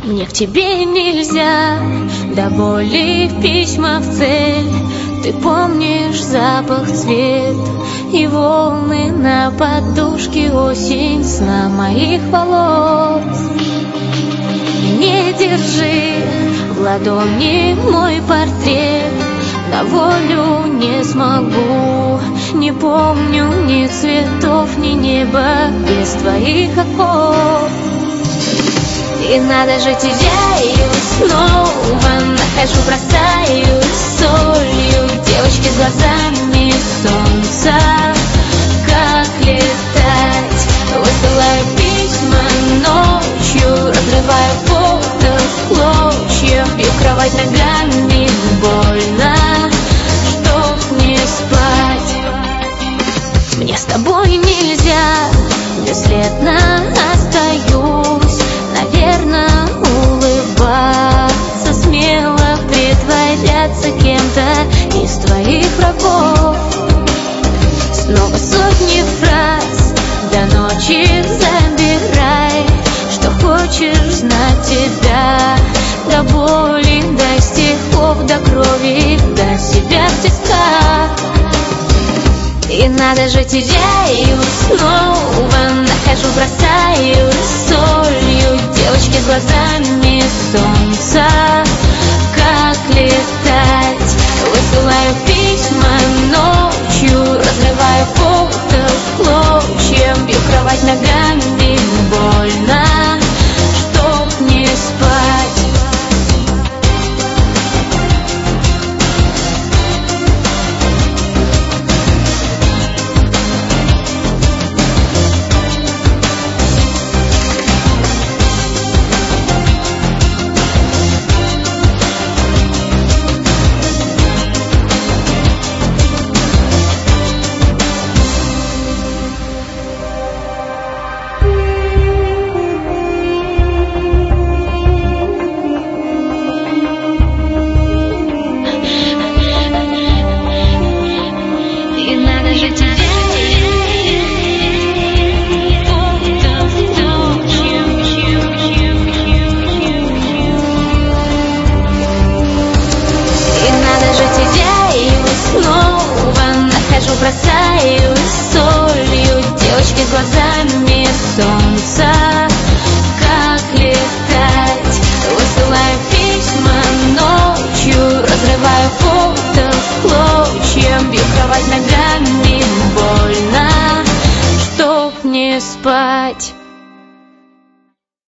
Мне к тебе нельзя, до боли письма в цель. Ты помнишь запах, цвет и волны на подушке, осень сна моих волос. Не держи в ладони мой портрет, на волю не смогу. Не помню ни цветов, ни неба без твоих оков. И надо же теряю, снова нахожу, бросаюсь солью. Девочки с глазами солнца, как летать. Высылаю письма ночью, разрываю фото в клочья. Бью кровать ногами, больно, чтоб не спать. Мне с тобой нельзя, бесследно остаюсь. Наверное, улыбаться, смело притворяться кем-то из твоих врагов. Снова сотни фраз, до ночи забирай, что хочешь знать тебя. До боли, до стихов, до крови, до себя в тисках. И надо же теряю, снова нахожу, бросаю солью. Девочки с глазами солнца, как летать. Высылаю письма ночью, разрываю фото в клочья. Бью кровать ногами, больно, чтоб не спать. Бросаюсь солью, девочки с глазами солнца, как летать. Высылаю письма ночью, разрываю фото в клочья. Бью кровать ногами, больно, чтоб не спать.